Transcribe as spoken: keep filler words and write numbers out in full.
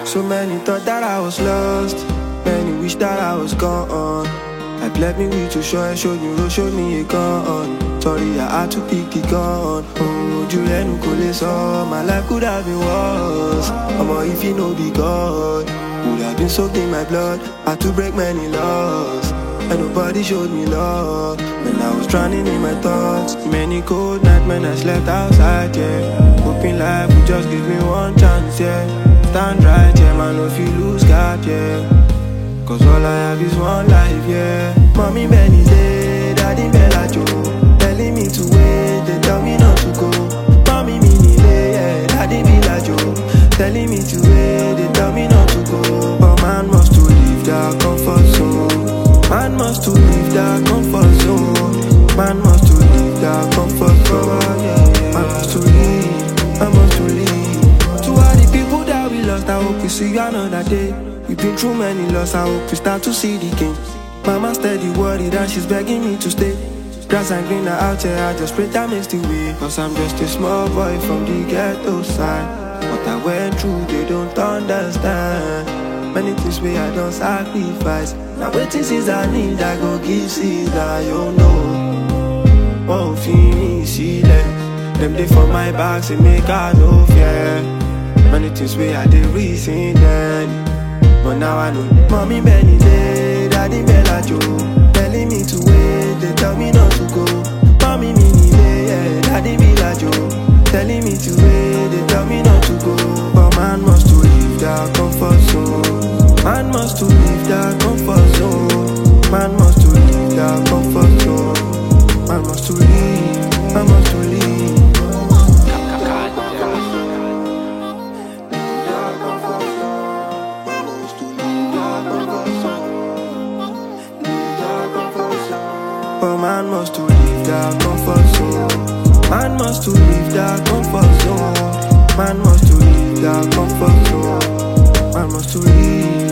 So many thought that I was lost, many wish that I was gone. Like left me with too short, showed me road, showed me a gun. Sorry, I had to pick the gun. Oh, Julian Ukoleso, my life could have been worse. Omo, if you know be God, would have been soaked in my blood. Had to break many laws, and nobody showed me love. When I was drowning in my thoughts, many cold nightmares I slept outside, yeah. Hoping life would just give me one chance, yeah. Stand right, yeah, man, if you lose God, yeah. Cause all I have is one life, yeah. Mommy Benny say, Daddy Bella Joe, telling me to wait, they tell me not to go. Mommy Mini lay, yeah, Daddy Bella Joe, telling me to wait, they tell me not to go. But man must to leave that comfort zone. Man must to leave that comfort zone. Man must to leave that comfort zone, yeah. Man must to leave, man must to leave. To all the people that we lost, I hope we see you another day. We've been through many losses, I hope we start to see the king. Mama steady worried and she's begging me to stay. Grass and greener out here, I just pray that makes the way. Cause I'm just a small boy from the ghetto side. What I went through, they don't understand. Many things where I don't sacrifice. Now waiting since I need, I go give Caesar, you know. Oh, finish, see them. Them they for my back, say make I no fear. Many things where I did reason then. But now I know. Mommy Benny say, Daddy Bella Joe, telling me to wait, they tell me not to go. Mommy Mini say, yeah, Daddy Bella Joe, telling me to wait, they tell me not to go. But man must to leave that comfort zone. Man must to leave that comfort zone. Man must to leave that comfort zone. Man must to leave, man must to leave. But man must to leave that comfort zone. Man must to leave that comfort zone. Man must to leave that comfort zone. Man must to leave.